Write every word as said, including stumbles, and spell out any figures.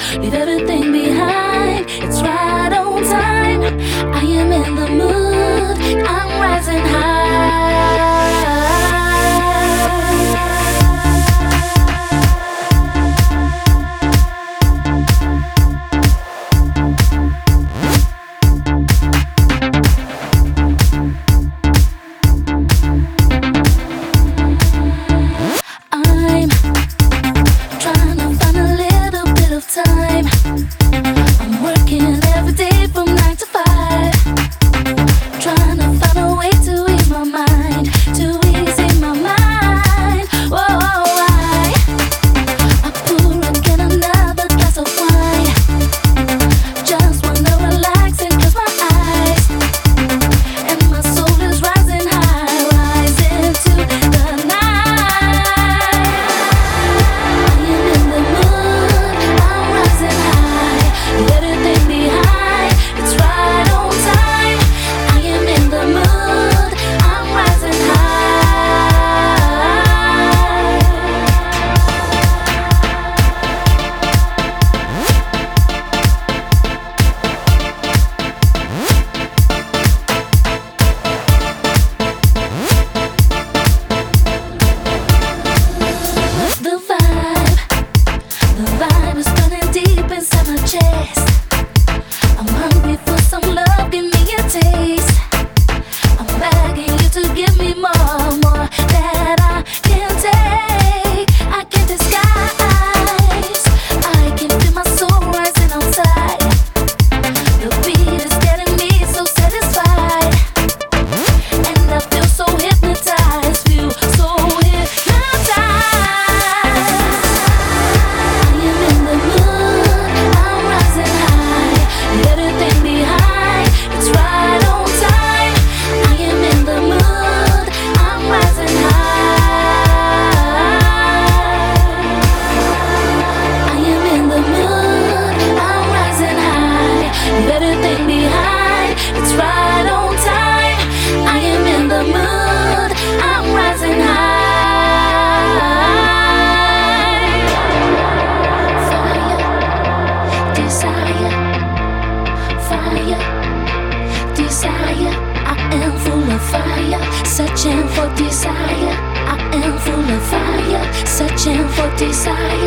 leave everything behind. It's right on time. I am in the mood. I'm rising high. I'm trying to find a little bit of time. I'm working every day from nine to five, trying to find a way to ease my mind, to ease in my mind. Whoa, I, I pour again another glass of wine. Just wanna relax and close my eyes, and my soul is rising high, rising to the night. I am in the mood, I'm rising high, leave everything behind. It's right on time. I am in the mood, I'm rising The vibe, the vibe is burning deep inside my chest. I'm hungry for some love, give me a taste. I'm begging you to give me more, more that I can take. I can't disguise. I can feel my soul rising outside. The beat is getting me so satisfied, and I feel so hypnotized, feel so hypnotized. I am in the mood, I'm rising high, leave everything behind. It's right on time. I am in the mood, I'm rising high. I am in the mood, I'm rising high, leave everything behind. It's right on time. I am in the mood, I'm rising high. Fire, desire, fire, desire. I am full of fire, searching for desire. I am full of fire, searching for desire.